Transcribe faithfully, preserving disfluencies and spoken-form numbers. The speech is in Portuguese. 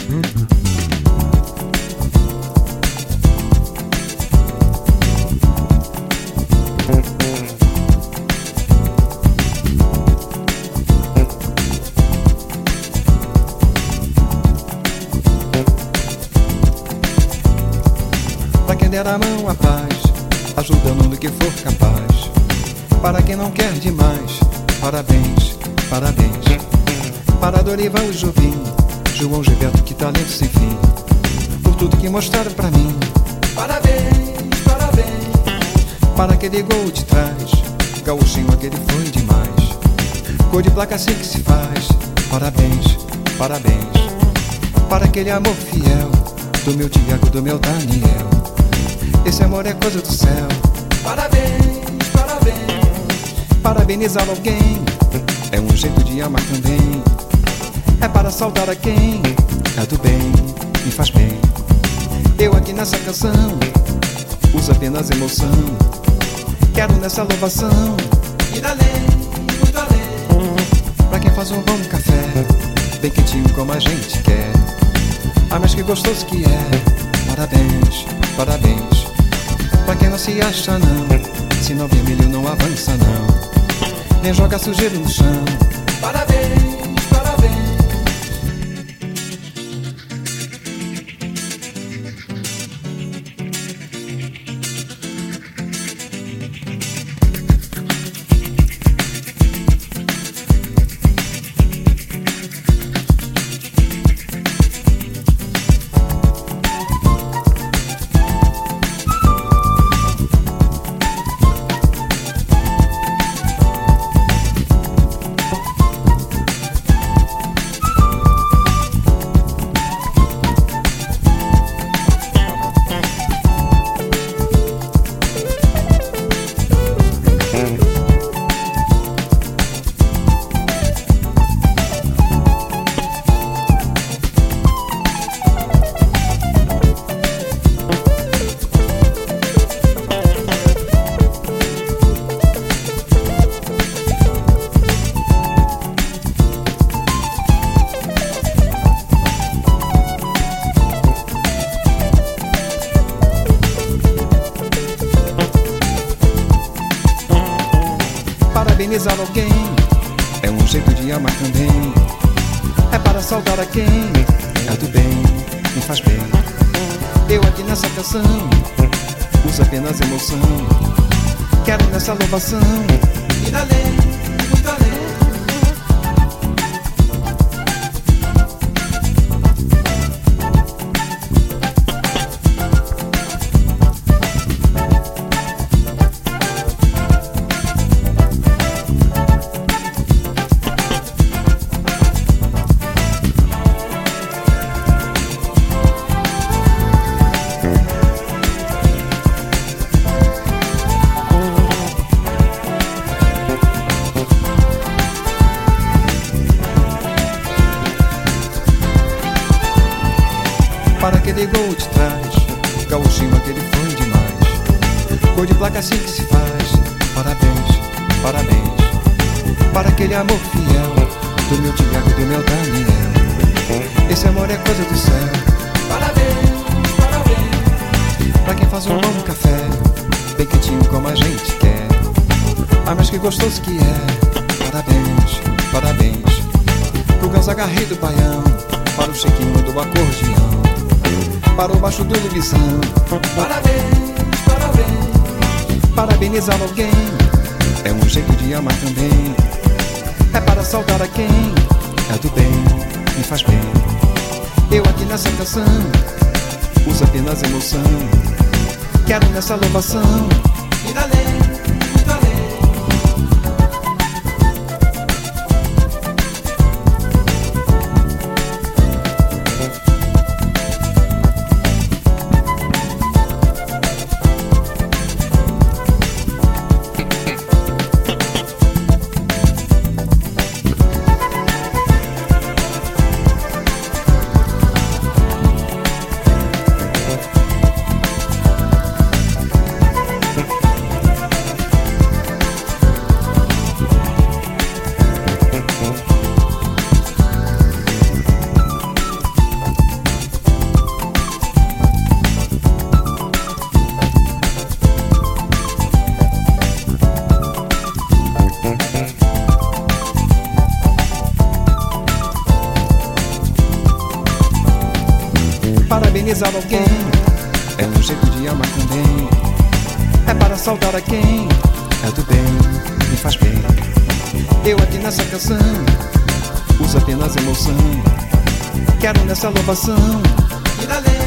Pra quem der a mão a paz, ajudando no que for capaz. Para quem não quer demais, parabéns, parabéns. Para Dorival e Jobim, João Gilberto, que talento sem fim. Por tudo que mostraram pra mim, parabéns, parabéns. Para aquele gol de trás, gauchinho, aquele foi demais. Cor de placa assim que se faz, parabéns, parabéns. Para aquele amor fiel, do meu Tiago, do meu Daniel. Esse amor é coisa do céu, parabéns, parabéns. Parabenizar alguém é um jeito de amar também. É para saudar a quem é do bem, me faz bem. Eu aqui nessa canção uso apenas emoção. Quero nessa louvação ir além, muito além. Pra quem faz um bom café, bem quentinho como a gente quer. Ah, mas que gostoso que é, parabéns, parabéns. Pra quem não se acha não, se não vermelho não avança não. Nem joga sujeira no chão, parabéns, parabéns. Parabenizar alguém é um jeito de amar também. É para saudar a quem é do bem, me faz bem. Eu aqui nessa canção uso apenas emoção. Quero nessa louvação ir além, muito além. Para aquele gol de trás, gauchinho, aquele foi demais. Cor de placa assim que se faz, parabéns, parabéns. Para aquele amor fiel, do meu Tiago, do meu Daniel. Esse amor é coisa do céu, parabéns, parabéns. Pra quem faz um bom café, bem quentinho como a gente quer. Ah, mas que gostoso que é, parabéns, parabéns. Pro Gonzaga Rei do Baião, para o Chiquinho do acordeão, para o baixo do Luizão, parabéns, parabéns. Parabenizar alguém é um jeito de amar também. É para saudar a quem é do bem, me faz bem. Eu aqui nessa canção uso apenas emoção. Quero nessa louvação ir além, muito além. Parabenizar alguém é um jeito de amar também. É para saudar a quem é do bem, me faz bem. Eu aqui nessa canção uso apenas emoção. Quero nessa louvação ir além.